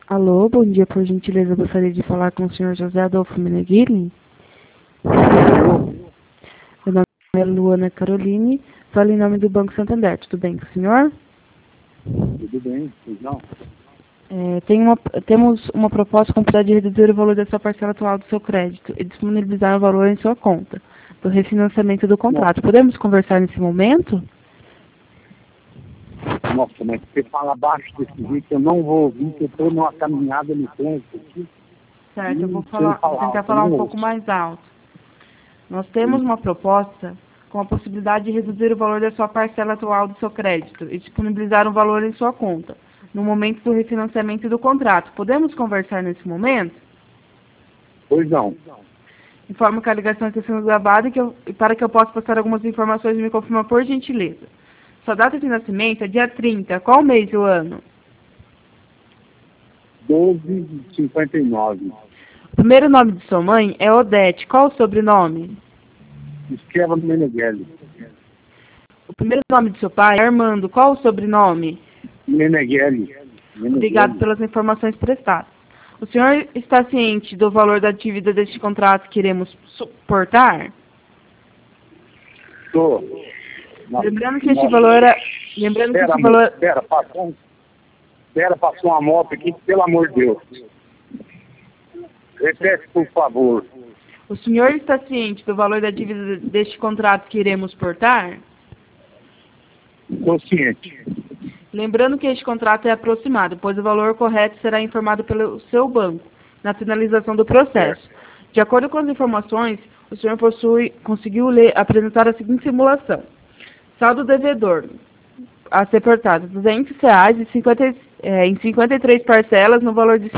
Alô, bom dia, por gentileza, eu gostaria de falar com o senhor José Adolfo Meneghini. Meu nome é Luana Caroline, falo em nome do Banco Santander, tudo bem com o senhor? Tudo bem, pois não? Temos uma proposta com a possibilidade de reduzir o valor da sua parcela atual do seu crédito e disponibilizar o valor em sua conta, do refinanciamento do contrato. Podemos conversar nesse momento? Nossa, mas você fala baixo desse jeito, eu não vou ouvir, que eu estou numa caminhada no trânsito aqui. Certo, eu vou tentar falar um pouco mais alto. Nós temos uma proposta com a possibilidade de reduzir o valor da sua parcela atual do seu crédito e disponibilizar um valor em sua conta, no momento do refinanciamento do contrato. Podemos conversar nesse momento? Pois não. Informo que a ligação está sendo gravada e para que eu possa passar algumas informações, me confirma por gentileza. Sua data de nascimento é dia 30. Qual mês do ano? 12h59. O primeiro nome de sua mãe é Odete. Qual o sobrenome? Esqueva do Meneghelli. O primeiro nome de seu pai é Armando. Qual o sobrenome? Meneghelli. Obrigado pelas informações prestadas. O senhor está ciente do valor da dívida deste contrato que iremos suportar? Estou. Lembrando que este valor é... passou uma moto aqui, pelo amor de Deus. Repete, por favor. O senhor está ciente do valor da dívida deste contrato que iremos suportar? Estou ciente. Lembrando que este contrato é aproximado, pois o valor correto será informado pelo seu banco na finalização do processo. De acordo com as informações, o senhor conseguiu apresentar a seguinte simulação. Saldo devedor a ser portado R$ 200 em 53 parcelas no valor de R$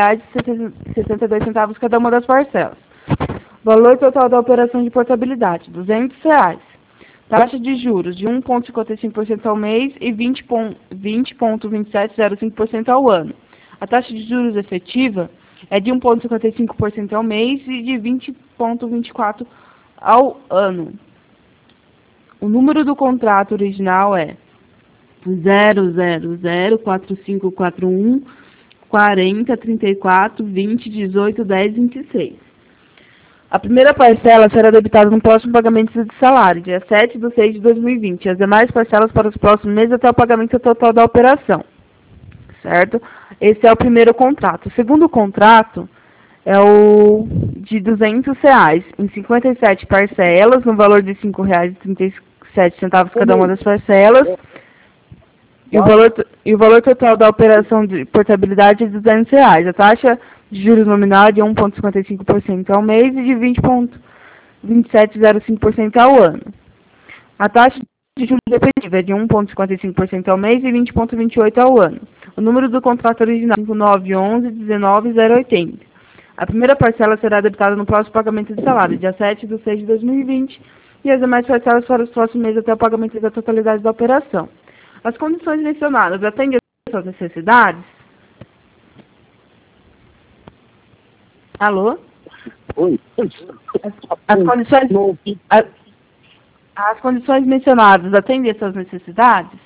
5,62 cada uma das parcelas. Valor total da operação de portabilidade, R$ 200. Taxa de juros de 1,55% ao mês e 20,2705% ao ano. A taxa de juros efetiva é de 1,55% ao mês e de 20,24% ao ano. O número do contrato original é 0004541 40 34 20 18 10 26. A primeira parcela será debitada no próximo pagamento de salário, dia 7/6/2020, e as demais parcelas para os próximos meses até o pagamento total da operação. Certo? Esse é o primeiro contrato. O segundo contrato é o de R$ 200 em 57 parcelas, no valor de R$ 5,37 cada uma das parcelas. E o valor total da operação de portabilidade é de R$ 200. A taxa de juros nominal é de 1,55% ao mês e de 20,2705% ao ano. A taxa de juros efetiva é de 1,55% ao mês e 20,28% ao ano. O número do contrato original é 5911-19080. A primeira parcela será debitada no próximo pagamento de salário, dia 7/6/2020, e as demais parcelas para os próximos meses até o pagamento da totalidade da operação. As condições mencionadas atendem às suas necessidades? Alô? Oi. As condições mencionadas atendem às suas necessidades?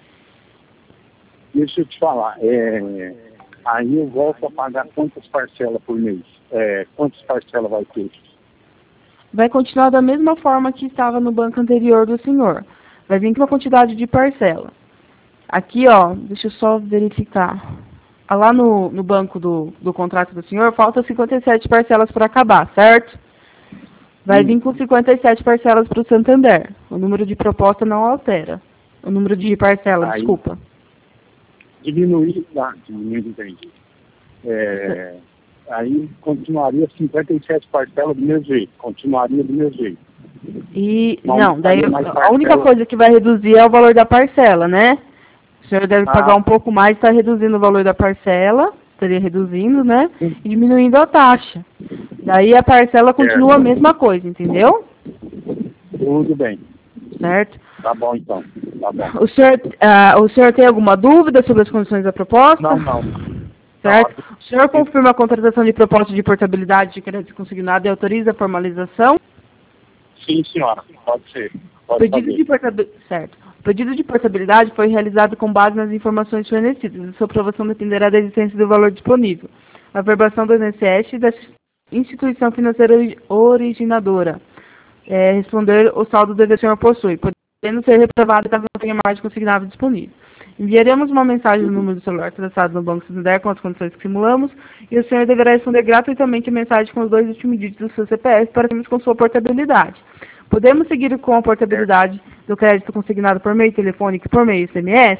Deixa eu te falar. Aí eu volto a pagar quantas parcelas por mês? Quantas parcelas vai ter? Vai continuar da mesma forma que estava no banco anterior do senhor. Vai vir com uma quantidade de parcela. Aqui, ó, deixa eu só verificar. Lá no banco do contrato do senhor, falta 57 parcelas para acabar, certo? Vai vir com 57 parcelas para o Santander. O número de proposta não altera. O número de parcela, desculpa. Diminuir, entendi. Aí continuaria 57 parcelas do mesmo jeito. Continuaria do mesmo jeito. Não, daí a única coisa que vai reduzir é o valor da parcela, né? O senhor deve pagar um pouco mais, está reduzindo o valor da parcela, estaria reduzindo, né? E diminuindo a taxa. Daí a parcela continua a mesma coisa, entendeu? Tudo bem. Certo? Tá bom, então. Tá bom. O senhor tem alguma dúvida sobre as condições da proposta? Não. Certo? O senhor confirma a contratação de proposta de portabilidade de crédito consignado e autoriza a formalização? Sim, senhora. Pode ser. Pedido de portabilidade. Certo. pedido de portabilidade foi realizado com base nas informações fornecidas. A sua aprovação dependerá da existência do valor disponível. A verbação do INSS e da instituição financeira originadora. Responder o saldo do devedor senhor possui, podendo ser reprovado caso não tenha mais de consignável disponível. Enviaremos uma mensagem no número do celular traçado no Banco Santander com as condições que simulamos e o senhor deverá responder gratuitamente a mensagem com os 2 últimos dígitos do seu CPF para termos com sua portabilidade. Podemos seguir com a portabilidade do crédito consignado por meio telefônico e por meio SMS?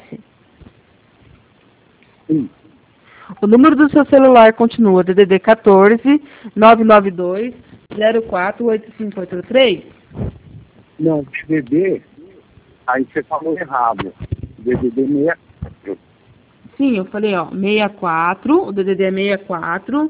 Sim. O número do seu celular continua DDD 14 992 048583? Não, DDD, aí você falou errado. DDD 64. Sim, eu falei, 64, o DDD é 64,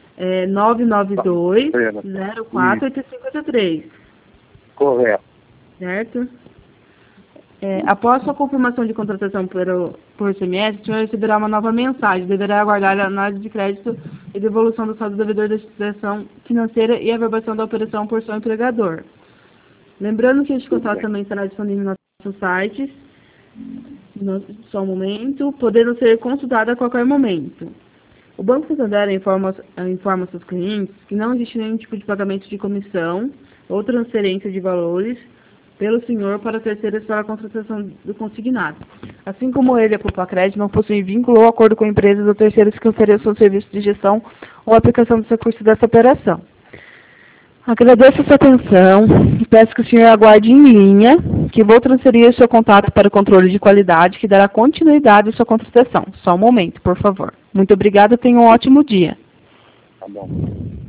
992 048583. Correto. Certo? Após sua confirmação de contratação por SMS, o senhor receberá uma nova mensagem. Deverá aguardar a análise de crédito e devolução do saldo do devedor da instituição financeira e a verbação da operação por seu empregador. Lembrando que este contrato também estará disponível no nosso site, só um momento, podendo ser consultado a qualquer momento. O Banco Santander informa seus clientes que não existe nenhum tipo de pagamento de comissão ou transferência de valores pelo senhor para terceiros para a contratação do consignado. Assim como ele, a Culpacred, não possui vínculo ou acordo com empresas ou terceiros que ofereçam serviço de gestão ou aplicação dos recursos dessa operação. Agradeço a sua atenção e peço que o senhor aguarde em linha, que vou transferir o seu contato para o controle de qualidade, que dará continuidade à sua contratação. Só um momento, por favor. Muito obrigada, tenha um ótimo dia. Tá bom.